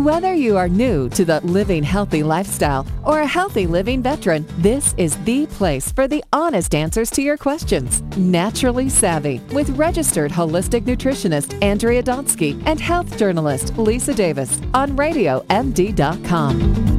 Whether you are new to the living healthy lifestyle or a healthy living veteran, this is the place for the honest answers to your questions. Naturally Savvy with registered holistic nutritionist Andrea Donsky and health journalist Lisa Davis on RadioMD.com.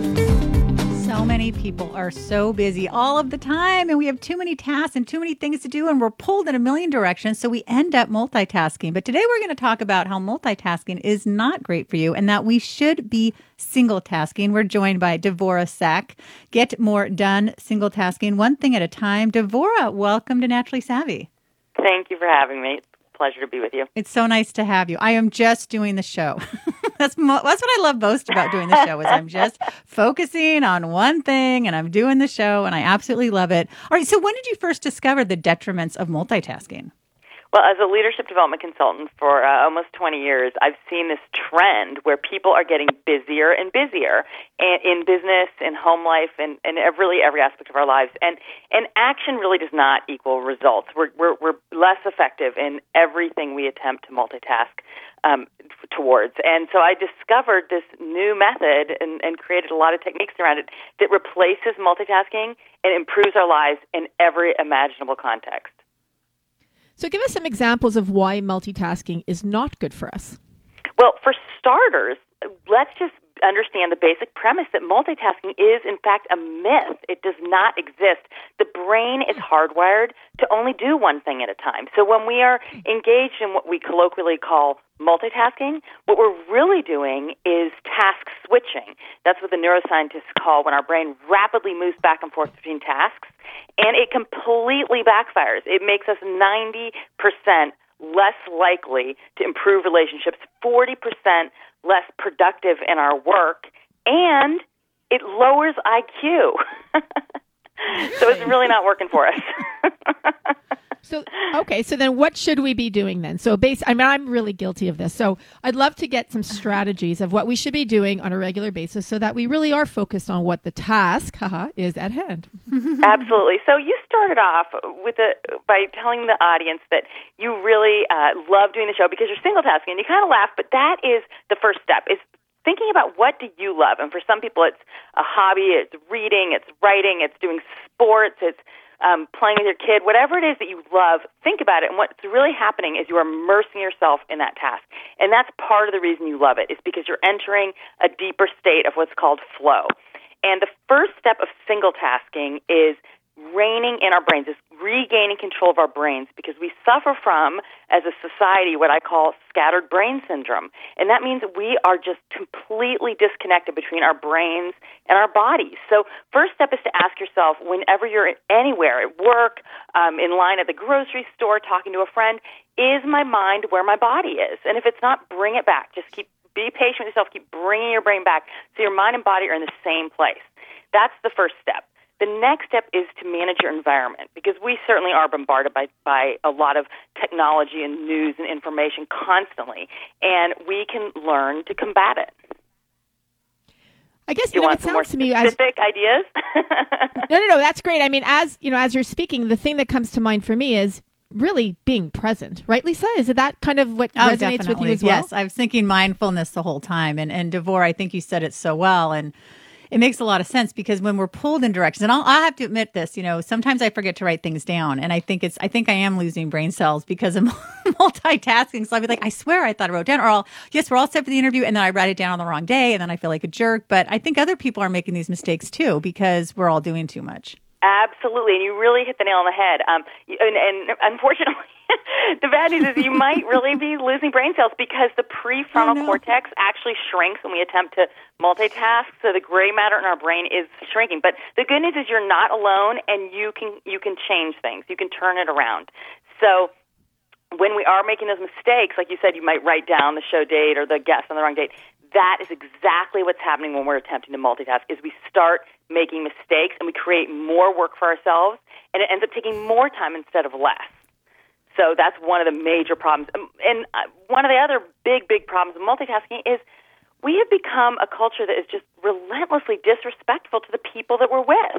So many people are so busy all of the time, and we have too many tasks and too many things to do, and we're pulled in a million directions, so we end up multitasking. But today we're going to talk about how multitasking is not great for you and that we should be single tasking. We're joined by Devora Sack. Get more done single tasking, one thing at a time. Devora, welcome to Naturally Savvy. Thank you for having me. It's a pleasure to be with you. It's so nice to have you. I am just doing the show. That's what I love most about doing the show is I'm just focusing on one thing and I'm doing the show and I absolutely love it. All right, so when did you first discover the detriments of multitasking? Well, as a leadership development consultant for almost 20 years, I've seen this trend where people are getting busier and busier in business, in home life, and really every aspect of our lives. And action really does not equal results. We're less effective in everything we attempt to multitask towards. And so I discovered this new method and created a lot of techniques around it that replaces multitasking and improves our lives in every imaginable context. So give us some examples of why multitasking is not good for us. Well, for starters, let's just understand the basic premise that multitasking is, in fact, a myth. It does not exist. The brain is hardwired to only do one thing at a time. So when we are engaged in what we colloquially call multitasking, what we're really doing is task switching. That's what the neuroscientists call when our brain rapidly moves back and forth between tasks, and it completely backfires. It makes us 90% less likely to improve relationships, 40% less productive in our work, and it lowers IQ. So it's really not working for us. So then what should we be doing then? So I'm really guilty of this. So I'd love to get some strategies of what we should be doing on a regular basis so that we really are focused on what the task is at hand. Absolutely. So you started off by telling the audience that you really love doing the show because you're single tasking, and you kind of laugh, but that is the first step, is thinking about what do you love. And for some people it's a hobby, it's reading, it's writing, it's doing sports, it's playing with your kid, whatever it is that you love, think about it. And what's really happening is you are immersing yourself in that task. And that's part of the reason you love it, is because you're entering a deeper state of what's called flow. And the first step of single tasking is reining in our brains, is regaining control of our brains, because we suffer from, as a society, what I call scattered brain syndrome. And that means we are just completely disconnected between our brains and our bodies. So first step is to ask yourself, whenever you're anywhere, at work, in line at the grocery store, talking to a friend, is my mind where my body is? And if it's not, bring it back. Just be patient with yourself. Keep bringing your brain back so your mind and body are in the same place. That's the first step. The next step is to manage your environment, because we certainly are bombarded by a lot of technology and news and information constantly, and we can learn to combat it. I guess you want it some more sounds to me specific ideas? No, that's great. I mean, as you're speaking, the thing that comes to mind for me is really being present, right, Lisa? Is it that kind of what resonates definitely with you as well? Yes, I was thinking mindfulness the whole time, and Devora, I think you said it so well, and it makes a lot of sense, because when we're pulled in directions, and I'll have to admit this, sometimes I forget to write things down, and I think I am losing brain cells because of multitasking. So I'll be like, I swear I thought I wrote down, or we're all set for the interview, and then I write it down on the wrong day, and then I feel like a jerk. But I think other people are making these mistakes too, because we're all doing too much. Absolutely, and you really hit the nail on the head. And unfortunately, the bad news is you might really be losing brain cells, because the prefrontal cortex actually shrinks when we attempt to multitask. So the gray matter in our brain is shrinking. But the good news is you're not alone, and you can change things. You can turn it around. So when we are making those mistakes, like you said, you might write down the show date or the guest on the wrong date. That is exactly what's happening when we're attempting to multitask, is we start making mistakes and we create more work for ourselves, and it ends up taking more time instead of less. So that's one of the major problems. And one of the other big problems with multitasking is we have become a culture that is just relentlessly disrespectful to the people that we're with.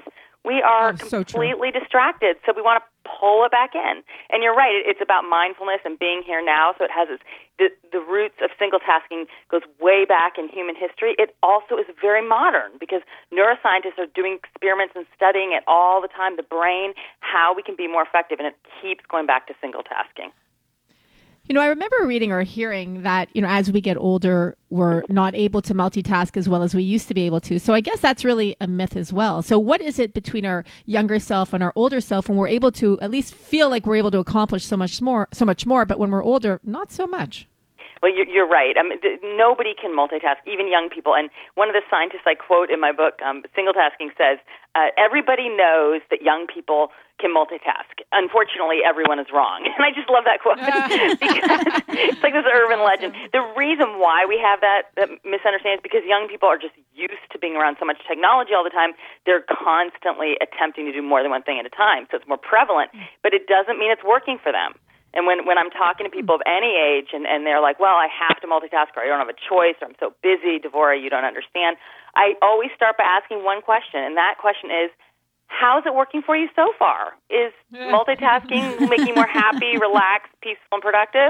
We are so completely distracted, so we want to pull it back in. And you're right, it's about mindfulness and being here now, so it has the roots of single tasking goes way back in human history. It also is very modern because neuroscientists are doing experiments and studying it all the time, the brain, how we can be more effective, and it keeps going back to single tasking. You know, I remember reading or hearing that, you know, as we get older, we're not able to multitask as well as we used to be able to. So I guess that's really a myth as well. So what is it between our younger self and our older self when we're able to at least feel like we're able to accomplish so much more, but when we're older, not so much? Well, you're right. Nobody can multitask, even young people. And one of the scientists I quote in my book, Single Tasking, says, everybody knows that young people can multitask. Unfortunately, everyone is wrong. And I just love that quote because it's like this urban legend. The reason why we have that misunderstanding is because young people are just used to being around so much technology all the time. They're constantly attempting to do more than one thing at a time. So it's more prevalent, but it doesn't mean it's working for them. And when I'm talking to people of any age and they're like, well, I have to multitask or I don't have a choice or I'm so busy, Devorah, you don't understand, I always start by asking one question, and that question is, how's it working for you so far? Is multitasking making you more happy, relaxed, peaceful, and productive?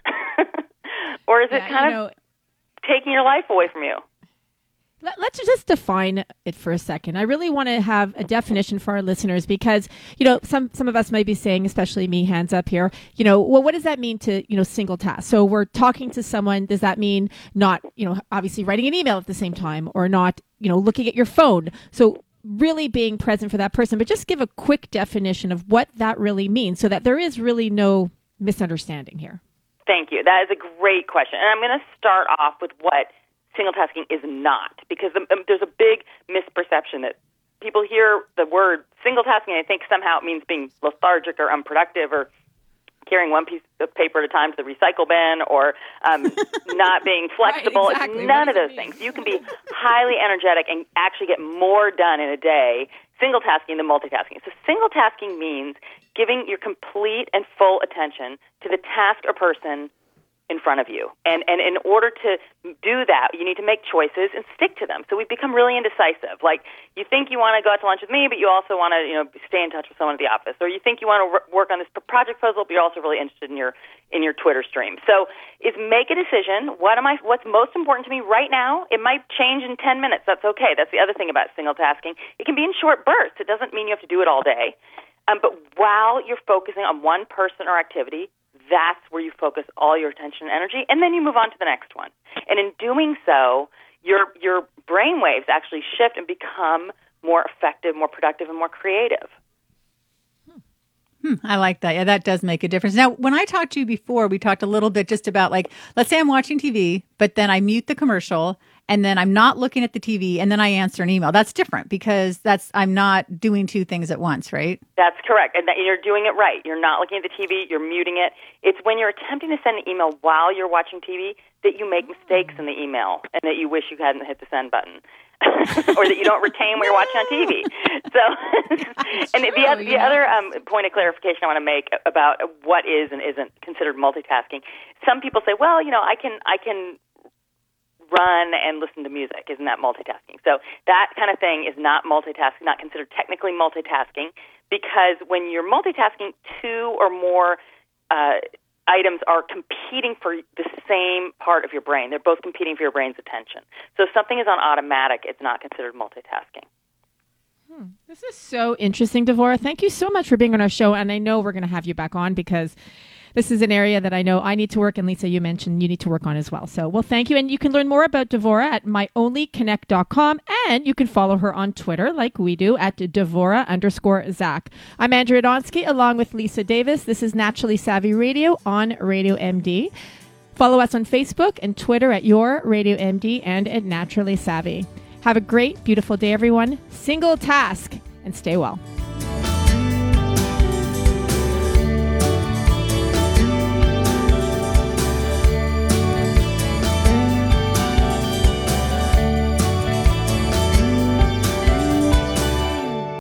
Or is it kind of taking your life away from you? Let's just define it for a second. I really want to have a definition for our listeners because, you know, some of us might be saying, especially me, hands up here, you know, well, what does that mean to, you know, single task? So we're talking to someone. Does that mean not, you know, obviously writing an email at the same time or not, you know, looking at your phone? So really being present for that person, but just give a quick definition of what that really means so that there is really no misunderstanding here. Thank you. That is a great question. And I'm going to start off with what single tasking is not, because there's a big misperception that people hear the word single tasking and they think somehow it means being lethargic or unproductive or carrying one piece of paper at a time to the recycle bin or not being flexible. Right, exactly. It's none of those things. You can be highly energetic and actually get more done in a day single tasking than multitasking. So single tasking means giving your complete and full attention to the task or person in front of you. And in order to do that, you need to make choices and stick to them. So we become really indecisive. Like, you think you want to go out to lunch with me, but you also want to, you know, stay in touch with someone at the office. Or you think you want to work on this project puzzle, but you're also really interested in your Twitter stream. So is make a decision. What's most important to me right now? It might change in 10 minutes. That's okay. That's the other thing about single tasking. It can be in short bursts. It doesn't mean you have to do it all day. But while you're focusing on one person or activity, that's where you focus all your attention and energy, and then you move on to the next one. And in doing so, your brain waves actually shift and become more effective, more productive, and more creative. I like that. Yeah, that does make a difference. Now, when I talked to you before, we talked a little bit just about, like, let's say I'm watching TV, but then I mute the commercial, and then I'm not looking at the TV, and then I answer an email. That's different because I'm not doing two things at once, right? That's correct. And you're doing it right. You're not looking at the TV. You're muting it. It's when you're attempting to send an email while you're watching TV that you make mistakes in the email and that you wish you hadn't hit the send button. Or that you don't retain when you're watching on TV. So, and the other point of clarification I want to make about what is and isn't considered multitasking. Some people say, well, you know, I can run and listen to music. Isn't that multitasking? So that kind of thing is not multitasking, not considered technically multitasking, because when you're multitasking, two or more items are competing for the same part of your brain. They're both competing for your brain's attention. So if something is on automatic, it's not considered multitasking. This is so interesting, Devorah. Thank you so much for being on our show. And I know we're going to have you back on because this is an area that I know I need to work. And Lisa, you mentioned you need to work on as well. So, well, thank you. And you can learn more about Devorah at myonlyconnect.com. And you can follow her on Twitter like we do at Devorah_Zach. I'm Andrea Donsky along with Lisa Davis. This is Naturally Savvy Radio on Radio MD. Follow us on Facebook and Twitter at Your Radio MD and at Naturally Savvy. Have a great, beautiful day, everyone. Single task and stay well.